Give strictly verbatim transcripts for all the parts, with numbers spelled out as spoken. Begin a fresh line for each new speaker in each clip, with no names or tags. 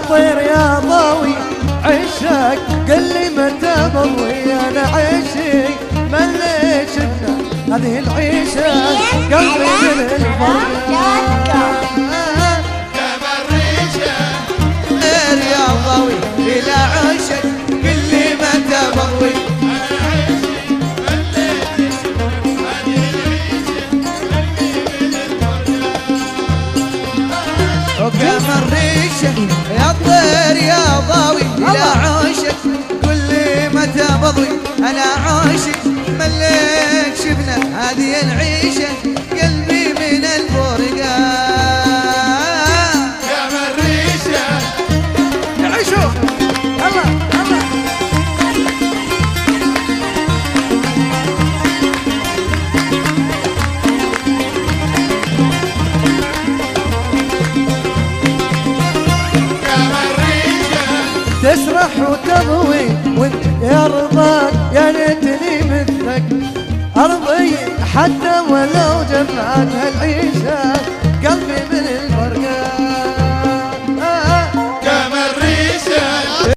طير يا ضاوي عشاق قل لي متى بضوي انا عيشي مليتنا هذه العيشة قلبي من الفرقة
كما الريشة
طير يا ضاوي الى عشاق قل لي متى بضوي وكما الريشة يا طير يا ضاوي إلى عاشق قل لي متى بضوي أنا عاشق مليت شفنا هذه العيشة قلبي من الفرقة
كما الريشة
يعيشوا الله الله تسرح وتضوي وانت يرضاك يا ليتني مثلك ارضي حتى ولو جمعت هالعيشه قلبي من الفرقه
كما الريشة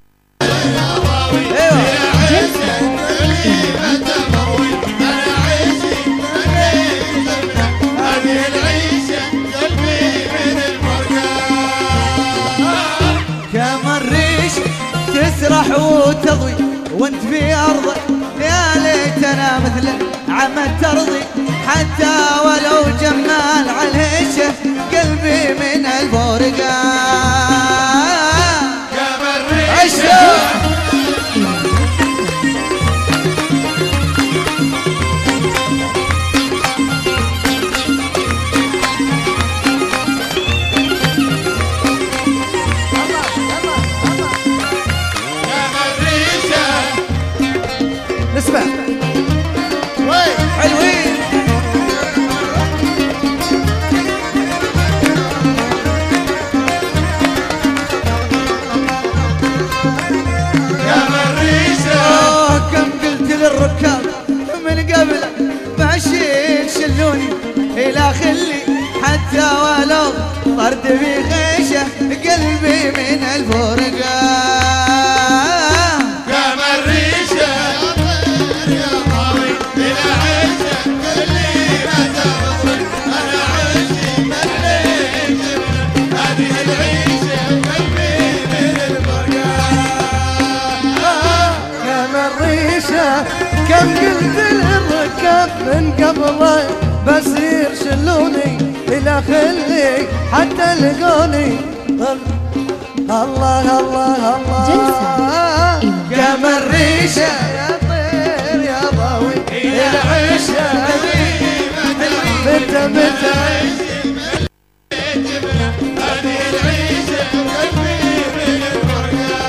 تسرح وتضوي وانت في ارضك يا ليتنا مثلك عمد ترضي حتى ولو جمال عليشه قلبي من الفرقه
كما الريشة
نسمع حلوين
كما الريشة
كم قلت للركاب من قبلك ماشيين شلوني الى خلي حتى ولو طرد في خيشه قلبي من الفرقه
كما الريشة يا ضاوي إلى عيشة اللي ما تبضل أنا عيشي مليت هذه العيشة قلبي من الفرقة
كما الريشه كم قلت للركاب من قبلك بصير شلوني الى خلي حتى لقوني الله الله الله كما الريشه يا طير يا ضاوي العيشه متى متى
هذه العيشة قلبي من الفرقة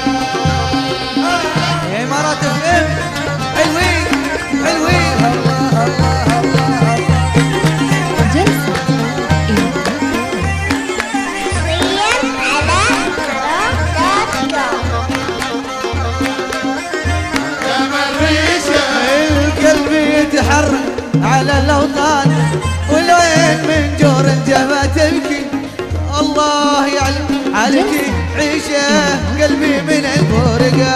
يا امارات الفيلم حلوين حلوين الله الله الله
جلسة
كما الريشة
القلب يتحرك على الاوطان والعين من جور الجبهة تبكي الله يعلم عليك عيشه قلبي من الفرقه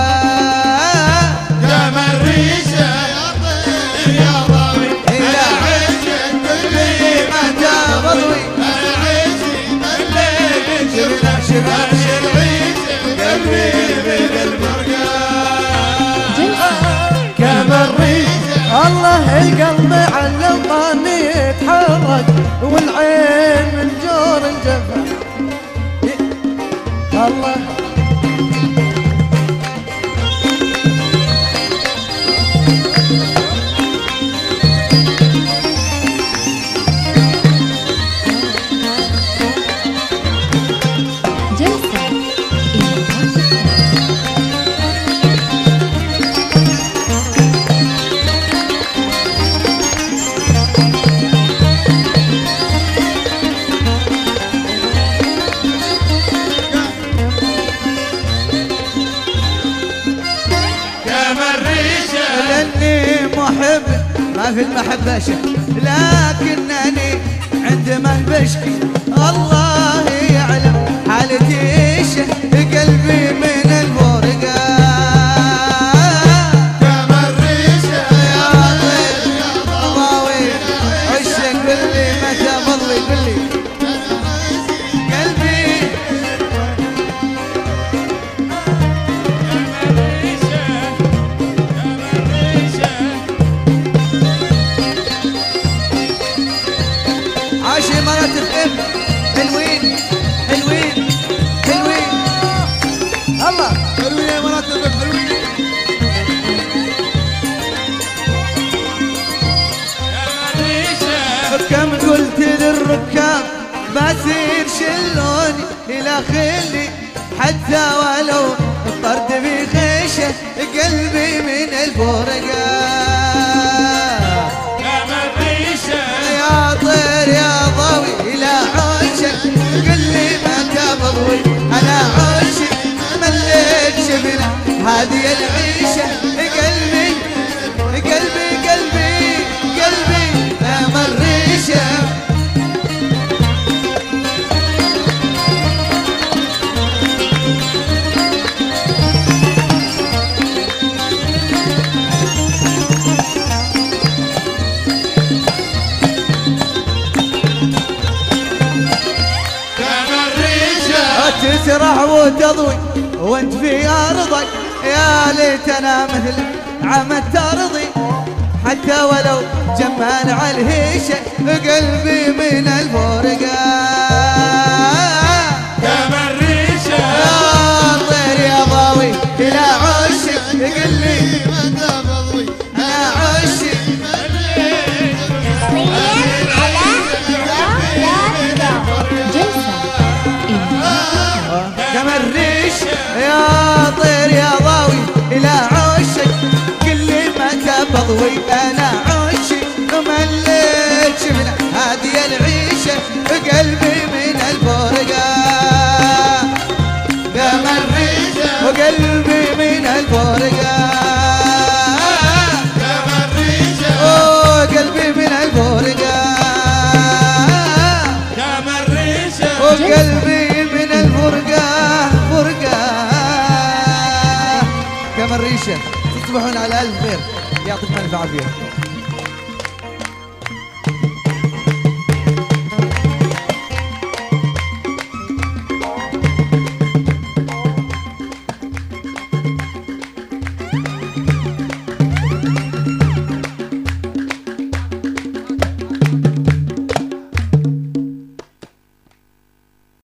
كما الريشة يا طير يا ضاوي
إلى
عيشة قلبي
ما تبضوي
أنا عيشي مليت
شبنا شبنا
هذه العيشة قلبي من الفرقة
كما الريشه الله القلب على الاوطان يتحرك والعين من جور الجبهه الله
جلسة
كما الريشة
لاني محب ما في المحبه شيء لكنني عندما بشكي الله يعلم حالتي ايش الامارات الام حلوين حلوين حلوين الله
حلوين يا مرات الرب حلوين.
كم قلت للركاب بسير شلوني الى خلي حتى ولو الطرد بخيشه قلبي من الفرقان يا طير يا ضوي الى عشق قل لي متى بضوي انا عاشق مليت شبنا هذه العيشه قلبي قلبي قلبي قلبي امر ريشه تسرح وتضوي وانت في ارضك يا ليت انا مثل عمد ترضي حتى ولو جمال على الهيشه قلبي من الفرقان
كما الريشه
يا طير يا ضاوي الى عشق قل لي
متى بضوي
انا عاشق
جلسة
كما الريش يا طير يا ضاوي الى عشق كل متى بضوي انا عاشق مليت شفنا هذه العيشه قلبي من الفرقان كما الريشه وقلبي من الفرقان
كما الريشه
اوه قلبي من الفرقان
كما الريشه
وقلبي من الفرقة فرقة كما الريشة تصبحون على ألف خير يعطيكم ألف عافية.